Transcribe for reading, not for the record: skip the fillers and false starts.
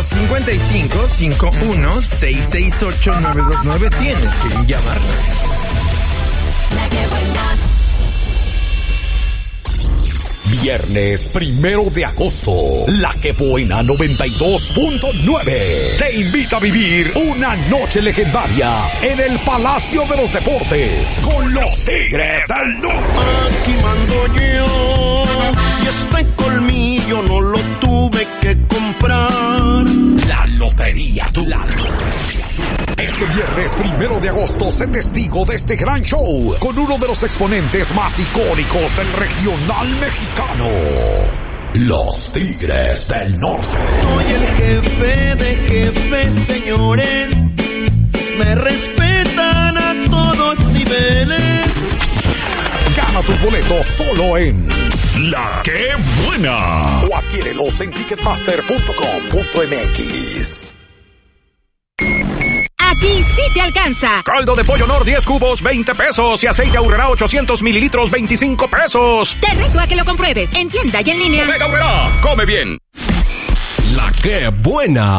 255-51-668-929. Tienes que llamarnos. La que buena. Viernes 1 de agosto, La Que Buena 92.9 te invita a vivir una noche legendaria en el Palacio de los Deportes con los Tigres del Norte. Aquí mando yo y este colmillo no lo tuve que comprar. La Lotería Tu. Este viernes 1 de agosto, sé testigo de este gran show con uno de los exponentes más icónicos del regional mexicano, los Tigres del Norte. Soy el jefe de jefes, señores. Me respetan a todos niveles. Gana tus boletos solo en La Que Buena o adquiérelos en ticketmaster.com.mx. Aquí sí te alcanza. Caldo de pollo Nor 10 cubos, 20 pesos. Y aceite Aurrerá 800 mililitros, 25 pesos. Te reto a que lo compruebes en tienda y en línea. Bodega Aurrerá, come bien. La Que Buena.